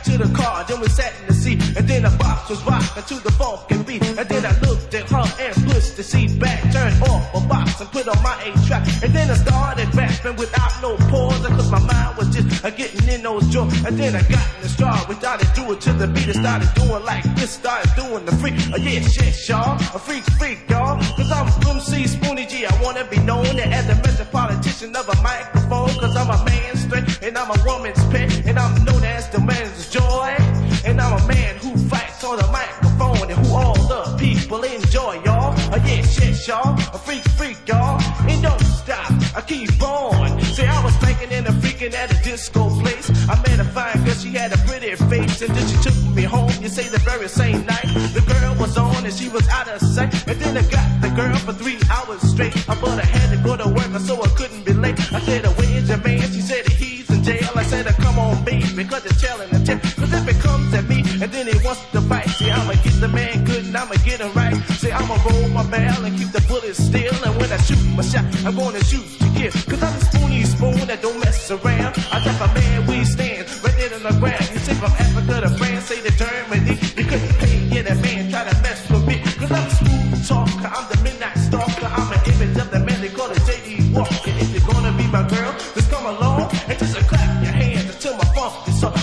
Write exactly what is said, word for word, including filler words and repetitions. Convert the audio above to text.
to the car, then we sat in the seat, and then the box was rocking to the funky beat, and then I looked at her and pushed the seat back, turned off a box and put on my eight track, and then I started rapping without no pause, cause my mind was just uh, getting in those joints, and then I got in the straw, we started doing to the beat, and started doing like this, started doing the freak, oh yeah, shit, y'all, a freak, freak, y'all, cause I'm M C Spoonie G, I wanna be known as the metropolitan of a microphone, cause I'm a man straight, and I'm a woman's pet, and I'm known as the man's joy, and I'm a man who fights on the microphone, and who all the people enjoy, y'all, oh yeah, shit, y'all, a freak, freak, y'all, and don't stop, I keep on, say I was thinking and a freaking at a disco place, I met a fine girl, she had a pretty face, and then she took me home, you say the very same night, the girl was on and she was out of sight, and then I got the girl for three hours straight, but I had to go to work so I couldn't be late, I said, where's your man, she said he's in jail, I said, come on baby, cause it's telling the tale, cause if it comes at me, and then he wants to fight, see I'ma get the man good and I'ma get him right, say I'ma roll my barrel and keep the bullets still, and when I shoot my shot, I'm gonna shoot to kill, cause I'm a spoony spoon that don't mess around, I type a man we stand, right there on the ground, you say from Africa to France, say to Germany, you couldn't pay, get a man try to mess with me, cause I'm a smooth talker, I'm the midnight stalker, I'm an image of the man they call it J D Walker, if you're gonna be my girl, just come along, and just uh, clap your hands until my funk is up,